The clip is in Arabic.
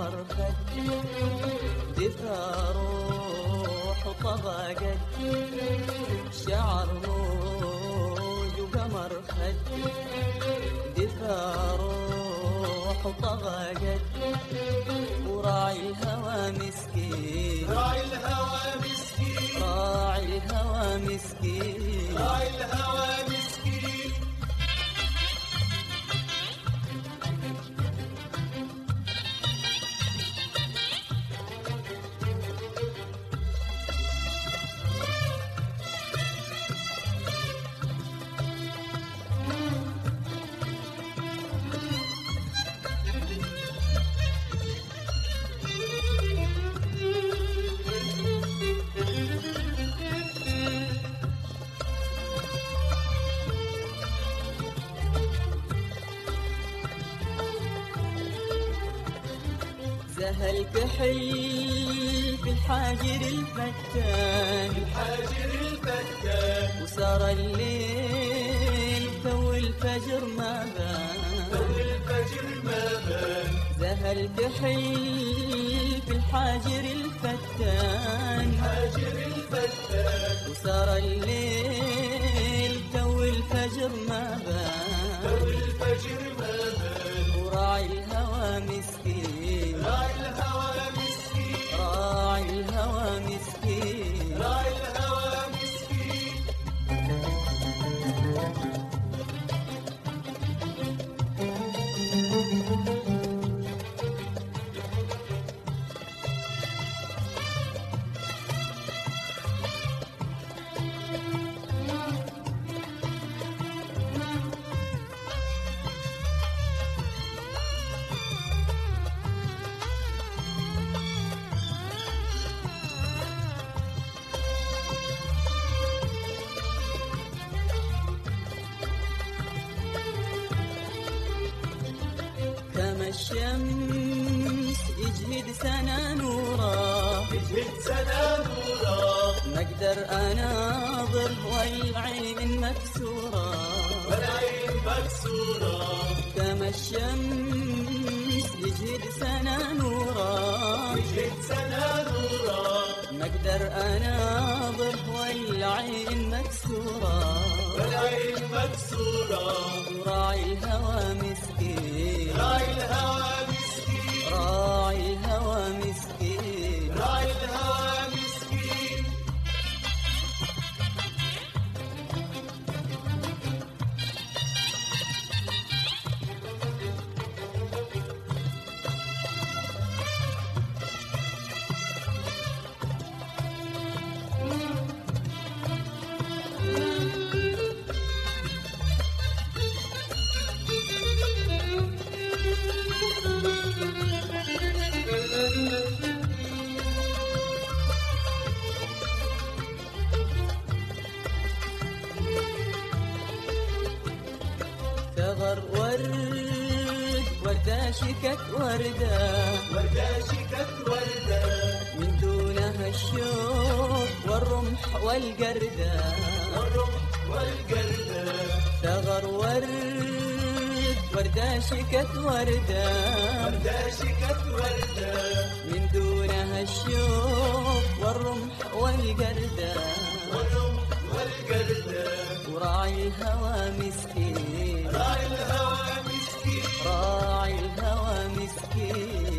وقمر خد دفا روح وطبقت شعر موج وقمر خد دفا روح وطبقت وراعي الهوى مسكين راعي الهوى مسكين راعي الهوى مسكين راعي الهوى مسكين زهى الكحل في الحاجر الفتان الحاجر الفتان وسار الليل تو الفجر ما بان تو الفجر ما بان زهى الكحل في الحاجر الفتان الحاجر الفتان وسار الليل تو الفجر ما بان تو الفجر ما بان وراعي الهوى مسكين راعي الهوى مسكين راعي الهوى مسكين راعي الهوى مسكين كما الشمس يجهد سنا نورا يجهد سنا نورا ما اقدر اناظر والعين مكسورة والعين مكسورة كما الشمس يجهد سنا نورا يجهد سنا نورا ما اقدر اناظر والعين مكسورة والعين مكسورة وراعي الهوى مسكين راعي الهوى مسكين راعي الهوى مسكين راعي الهوى مسكين ثغر ورد وردة شكت وردة وردة شكت وردة من دونها الشوق والرمح والقردة والرمح والقردة ثغر ورد وردة شكت وردة وردة شكت وردة من دونها الشوق والرمح والقردة والرمح والقردة وراعي الهوى مسكين راعي الهوى مسكين راعي الهوى مسكين